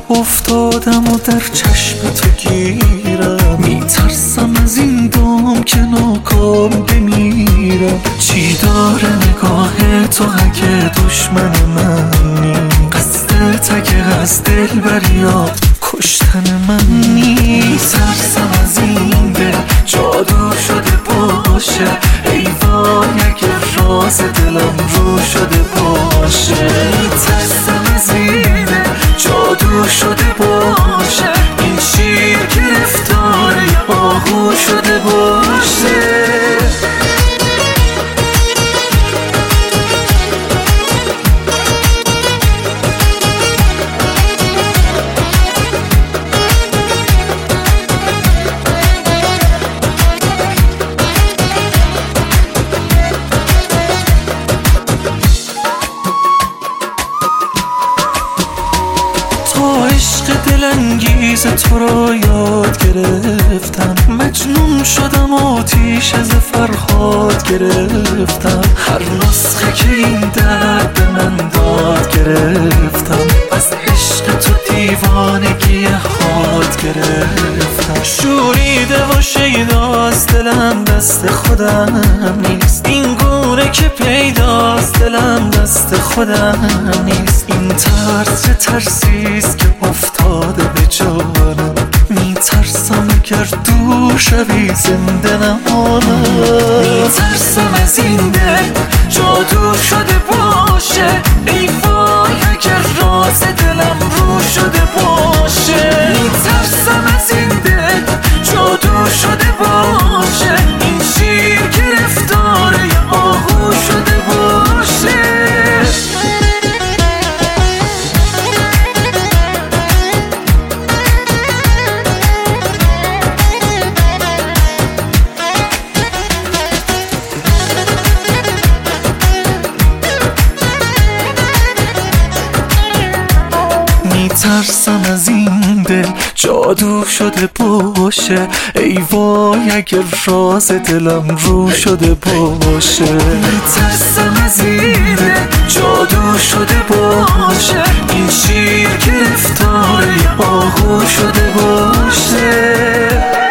افتادم و در چشم تو گیرم، میترسم از این دام که ناکام بمیرم. چی داره نگاه تو اگه دشمن منی؟ قصدت اگه از دل بریاد کشتن من نیست. میترسم از این دل جادو شده باشه، ای وای اگه راز دلم رو شده باشه. میترسم از این دل جادو شده باشه، این شیر گرفتار یه آهو شده باشه. عشق دلانگیز تو را یاد گرفتم، مجنون شدم آتیش از فرهاد گرفتم. هر نسخه که این درد به من داد گرفتم، از عشق تو دیوانگی حاد گرفتم. شوریده و شیداست دلم دست خودم نیست، این گونه که پیداست دلم دست خودم نیست. این ترس چه ترسیست که افتاده به جانم، میترسم اگر دور شوی زنده نمانم. میترسم از این دل جادو شده باشه، ای وای اگر راز دلم رو شده باشه. میترسم از این دل جادو شده باشه، این شیر گرفتار یه آهو شده باشه. میترسم از این دل جادو شده باشه، ای وای اگر راز دلم رو شده باشه. میترسم از این دل جادو شده باشه، این شیر گرفتار یه آهو شده باشه.